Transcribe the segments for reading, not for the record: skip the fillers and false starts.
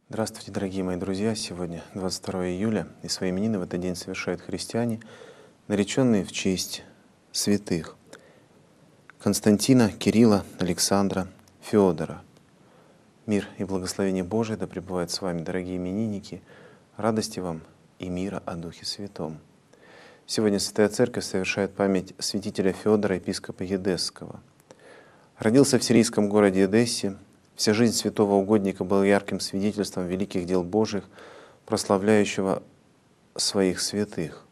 Здравствуйте, дорогие мои друзья! Сегодня 22 июля, и свои именины в этот день совершают христиане, нареченные в честь святых Константина, Кирилла, Александра, Феодора. Мир и благословение Божие да пребывают с вами, дорогие именинники, радости вам и мира о Духе Святом. Сегодня Святая Церковь совершает память святителя Феодора, епископа Едесского. Родился в сирийском городе Эдессе. Вся жизнь святого угодника была ярким свидетельством великих дел Божьих, прославляющего своих святых.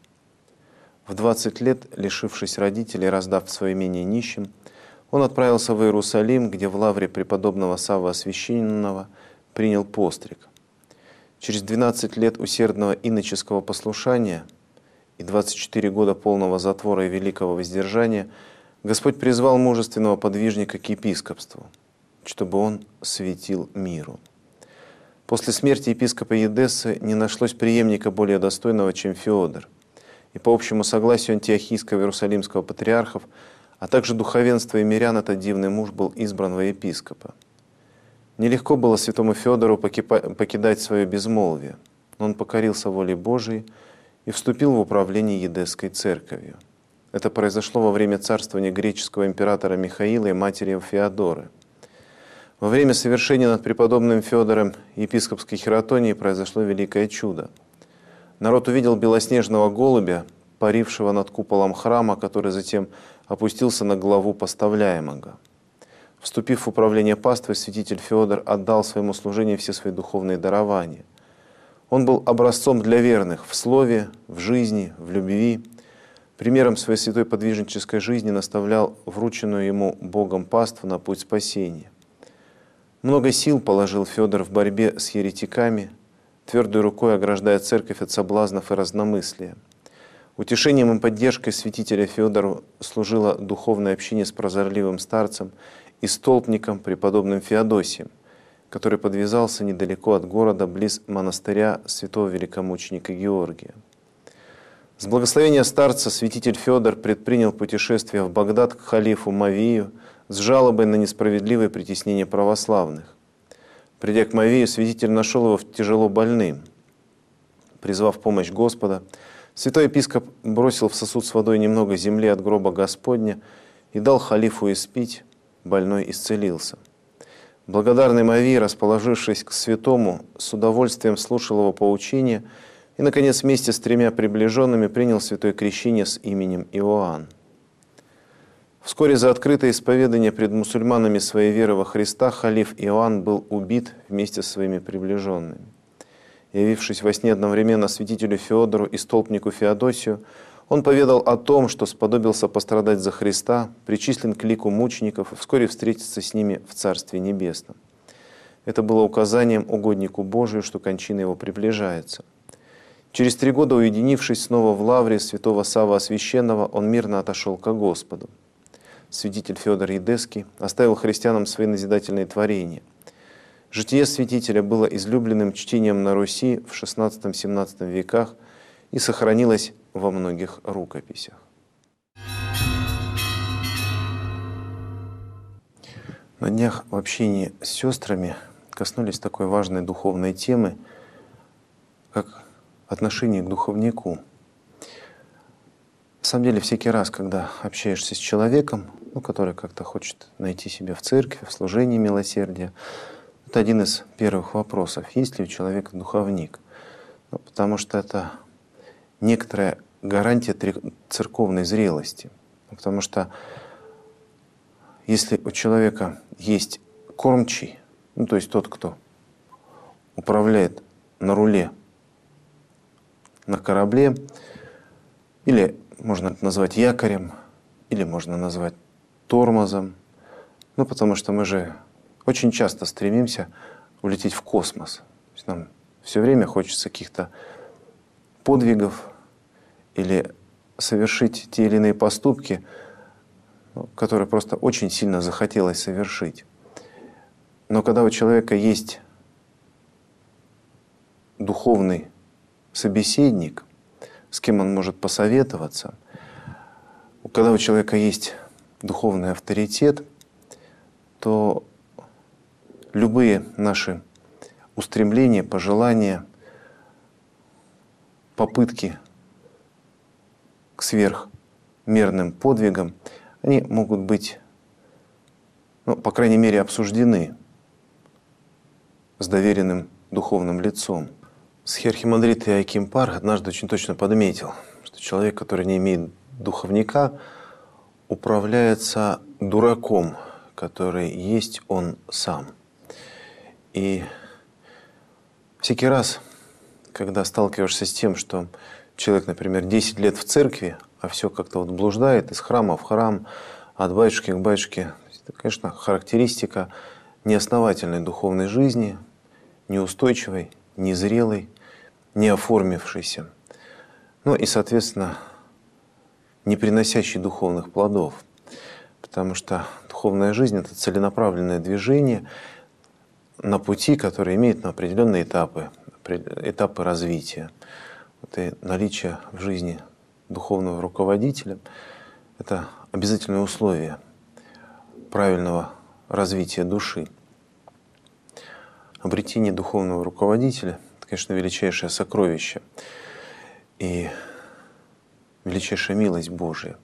В 20 лет, лишившись родителей, раздав свое имение нищим, он отправился в Иерусалим, где в лавре преподобного Саввы Освященного принял постриг. Через 12 лет усердного иноческого послушания и 24 года полного затвора и великого воздержания Господь призвал мужественного подвижника к епископству, чтобы он светил миру. После смерти епископа Едессы не нашлось преемника более достойного, чем Феодор. И по общему согласию антиохийского Иерусалимского патриархов, а также духовенства и мирян, этот дивный муж был избран во епископа. Нелегко было святому Феодору покидать свое безмолвие, но он покорился воле Божией и вступил в управление Едесской церковью. Это произошло во время царствования греческого императора Михаила и матери Феодоры. Во время совершения над преподобным Феодором епископской хиротонии произошло великое чудо. Народ увидел белоснежного голубя, парившего над куполом храма, который затем опустился на главу поставляемого. Вступив в управление паствой, святитель Феодор отдал своему служению все свои духовные дарования. Он был образцом для верных в слове, в жизни, в любви. Примером своей святой подвижнической жизни наставлял врученную ему Богом паству на путь спасения. Много сил положил Феодор в борьбе с еретиками, твердой рукой ограждая церковь от соблазнов и разномыслия. Утешением и поддержкой святителя Феодору служило духовное общение с прозорливым старцем и столпником преподобным Феодосием, который подвязался недалеко от города, близ монастыря святого великомученика Георгия. С благословения старца святитель Феодор предпринял путешествие в Багдад к халифу Мавию с жалобой на несправедливое притеснение православных. Придя к Мавию, святитель нашел его тяжело больным. Призвав помощь Господа, святой епископ бросил в сосуд с водой немного земли от гроба Господня и дал халифу испить, больной исцелился. Благодарный Мавий, расположившись к святому, с удовольствием слушал его поучения и, наконец, вместе с 3 приближенными принял святое крещение с именем Иоанн. Вскоре за открытое исповедание пред мусульманами своей веры во Христа халиф Иоанн был убит вместе со своими приближенными. Явившись во сне одновременно святителю Феодору и столпнику Феодосию, он поведал о том, что сподобился пострадать за Христа, причислен к лику мучеников и вскоре встретиться с ними в Царстве Небесном. Это было указанием угоднику Божию, что кончина его приближается. Через 3 года, уединившись снова в лавре святого Саввы Освященного, он мирно отошел ко Господу. Святитель Феодор Едесский оставил христианам свои назидательные творения. Житие святителя было излюбленным чтением на Руси в XVI-XVII веках и сохранилось во многих рукописях. На днях в общении с сестрами коснулись такой важной духовной темы, как отношение к духовнику. На самом деле, всякий раз, когда общаешься с человеком, который как-то хочет найти себя в церкви, в служении милосердия, это один из первых вопросов: есть ли у человека духовник? Потому что это некоторая гарантия церковной зрелости. Потому что если у человека есть кормчий, то есть тот, кто управляет на руле, на корабле, или можно это назвать якорем, или можно назвать тормозом, потому что мы же очень часто стремимся улететь в космос. То есть нам все время хочется каких-то подвигов или совершить те или иные поступки, которые просто очень сильно захотелось совершить. Но когда у человека есть духовный собеседник, с кем он может посоветоваться, когда у человека есть духовный авторитет, то любые наши устремления, пожелания, попытки к сверхмерным подвигам, они могут быть, по крайней мере, обсуждены с доверенным духовным лицом. Схиархимандрит Иоаким Пар однажды очень точно подметил, что человек, который не имеет духовника, управляется дураком, который есть он сам. И всякий раз, когда сталкиваешься с тем, что человек, например, 10 лет в церкви, а все как-то блуждает из храма в храм, от батюшки к батюшке, это, конечно, характеристика неосновательной духовной жизни, неустойчивой, незрелой, не оформившейся, и, соответственно, не приносящей духовных плодов. Потому что духовная жизнь — это целенаправленное движение на пути, который имеет определенные этапы развития. И наличие в жизни духовного руководителя — это обязательное условие правильного развития души. Обретение духовного руководителя — это, конечно, величайшее сокровище и величайшая милость Божия.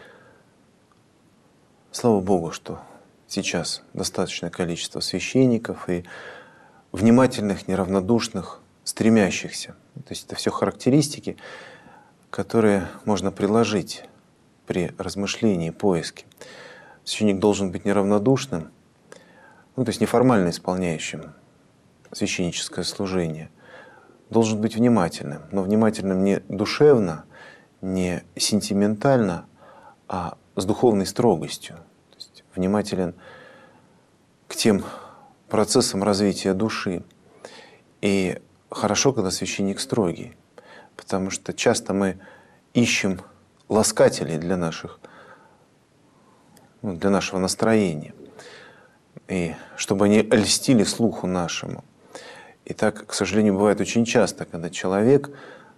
Слава Богу, что сейчас достаточное количество священников и внимательных, неравнодушных, стремящихся. То есть это все характеристики, которые можно приложить при размышлении, поиске. Священник должен быть неравнодушным, то есть неформально исполняющим священническое служение. Должен быть внимательным, но внимательным не душевно, не сентиментально, а с духовной строгостью. То есть внимателен к тем процессам развития души. И хорошо, когда священник строгий, потому что часто мы ищем ласкателей для нашего настроения, и чтобы они льстили слуху нашему. И так, к сожалению, бывает очень часто, когда человек,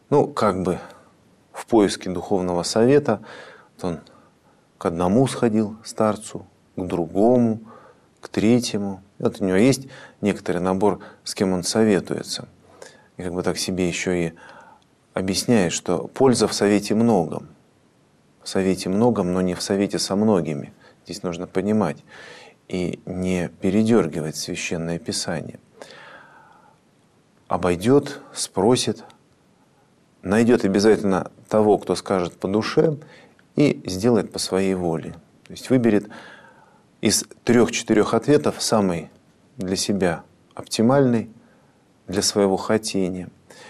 в поиске духовного совета, он к одному сходил старцу, к другому, к третьему. И у него есть некоторый набор, с кем он советуется. И так себе еще и объясняет, что польза в совете многом. В совете многом, но не в совете со многими. Здесь нужно понимать и не передергивать Священное Писание. Обойдет, спросит, найдет обязательно того, кто скажет по душе, и сделает по своей воле. То есть выберет из 3-4 ответов самый для себя оптимальный, для своего хотения.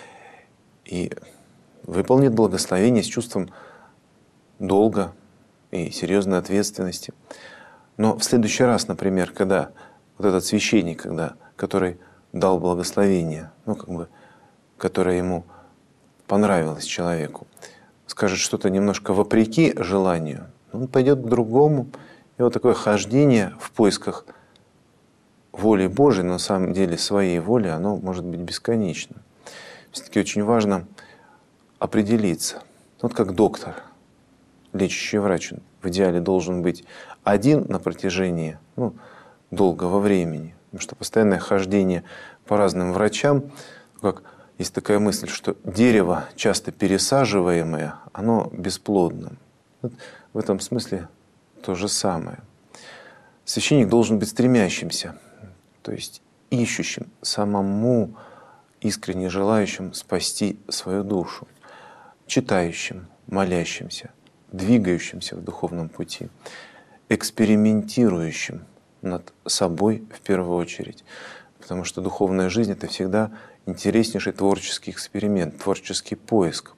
И выполнит благословение с чувством долга и серьезной ответственности. Но в следующий раз, например, когда этот священник, который дал благословение, которое ему понравилось человеку, скажет что-то немножко вопреки желанию, он пойдет к другому. И такое хождение в поисках воли Божией, но на самом деле своей воли, оно может быть бесконечным. Все-таки очень важно определиться. Как доктор, лечащий врач, в идеале должен быть один на протяжении долгого времени. Потому что постоянное хождение по разным врачам, есть такая мысль, что дерево, часто пересаживаемое, оно бесплодно. В этом смысле то же самое. Священник должен быть стремящимся, то есть ищущим, самому искренне желающим спасти свою душу, читающим, молящимся, двигающимся в духовном пути, экспериментирующим над собой в первую очередь. Потому что духовная жизнь — это всегда интереснейший творческий эксперимент, творческий поиск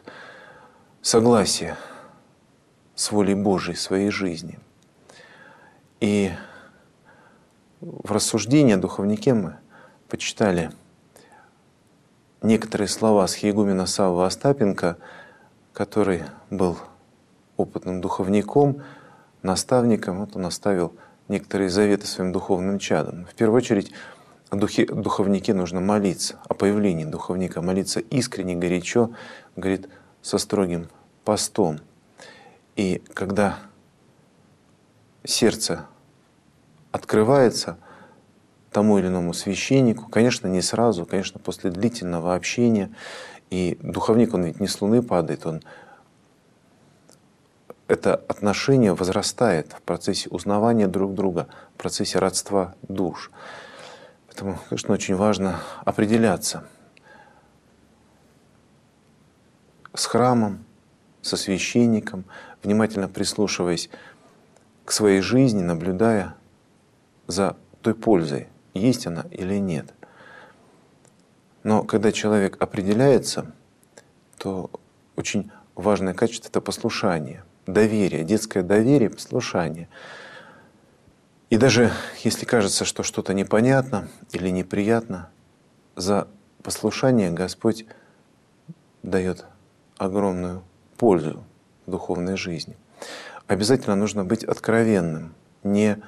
согласия с волей Божией в своей жизни. И в рассуждении о духовнике мы почитали некоторые слова схиегумена Саввы Остапенко, который был опытным духовником, наставником. Он оставил некоторые заветы своим духовным чадам. В первую очередь о духовнике нужно молиться, о появлении духовника, молиться искренне, горячо, говорит, со строгим постом. И когда сердце открывается тому или иному священнику. Конечно, не сразу, конечно, после длительного общения. И духовник, он ведь не с луны падает, это отношение возрастает в процессе узнавания друг друга, в процессе родства душ. Поэтому, конечно, очень важно определяться с храмом, со священником, внимательно прислушиваясь к своей жизни, наблюдая за той пользой, есть она или нет. Но когда человек определяется, то очень важное качество — это послушание, доверие, детское доверие, послушание. И даже если кажется, что что-то непонятно или неприятно, за послушание Господь дает огромную пользу в духовной жизни. Обязательно нужно быть откровенным, не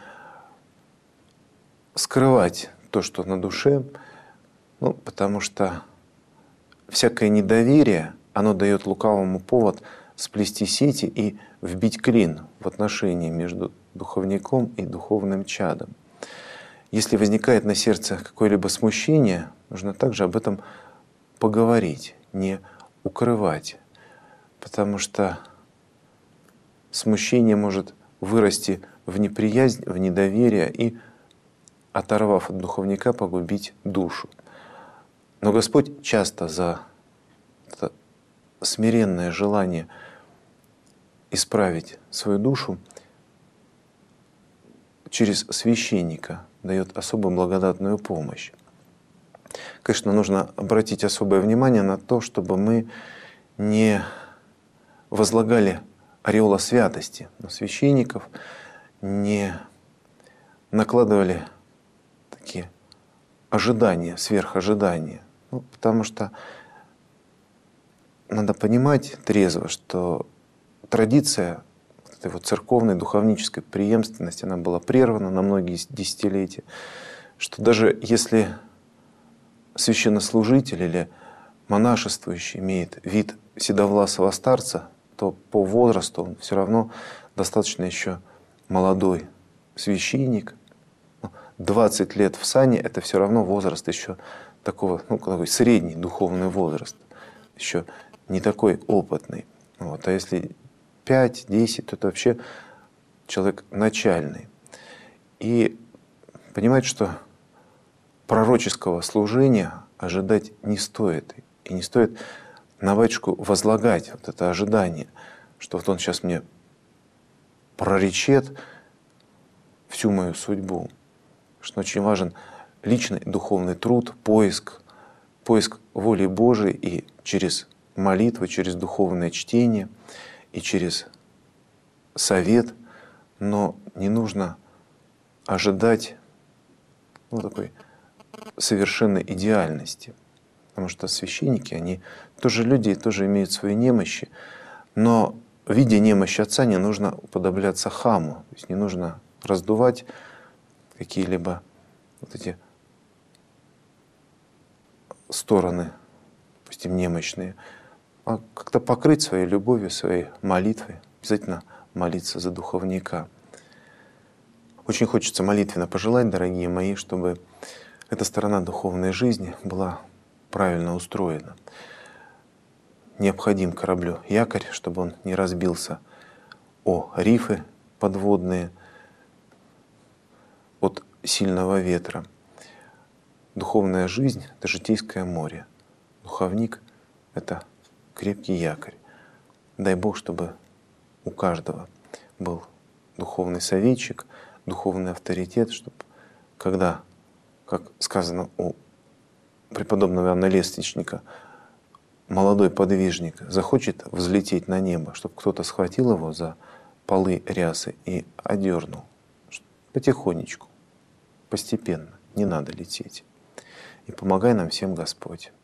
скрывать то, что на душе, потому что всякое недоверие, оно дает лукавому повод сплести сети и вбить клин в отношении между духовником и духовным чадом. Если возникает на сердце какое-либо смущение, нужно также об этом поговорить, не укрывать, потому что смущение может вырасти в неприязнь, в недоверие и, оторвав от духовника, погубить душу. Но Господь часто за это смиренное желание исправить свою душу через священника дает особо благодатную помощь. Конечно, нужно обратить особое внимание на то, чтобы мы не возлагали ореола святости на священников, не накладывали такие ожидания, сверхожидания. Потому что надо понимать трезво, что традиция этой вот церковной, духовнической преемственности, она была прервана на многие десятилетия, что даже если священнослужитель или монашествующий имеет вид седовласого старца, то по возрасту он все равно достаточно еще молодой священник. 20 лет в сане — это все равно возраст еще такого, такой средний духовный возраст, еще не такой опытный. А если 5-10, то это вообще человек начальный. И понимать, что пророческого служения ожидать не стоит. И не стоит на батюшку возлагать вот это ожидание, что вот он сейчас мне проречет всю мою судьбу. Что очень важен личный духовный труд, поиск воли Божией и через молитву, через духовное чтение и через совет. Но не нужно ожидать такой совершенной идеальности. Потому что священники, они тоже люди, тоже имеют свои немощи. Но видя немощь Отца, не нужно уподобляться хаму. То есть не нужно раздувать какие-либо вот эти стороны, допустим, немощные, а как-то покрыть своей любовью, своей молитвой. Обязательно молиться за духовника. Очень хочется молитвенно пожелать, дорогие мои, чтобы эта сторона духовной жизни была правильно устроена. Необходим кораблю якорь, чтобы он не разбился о рифы подводные от сильного ветра. Духовная жизнь — это житейское море. Духовник — это крепкий якорь. Дай Бог, чтобы у каждого был духовный советчик, духовный авторитет, чтобы когда, как сказано у преподобного Иоанна Лествичника, молодой подвижник захочет взлететь на небо, чтобы кто-то схватил его за полы рясы и одернул. Потихонечку, постепенно, не надо лететь. И помогай нам всем Господь.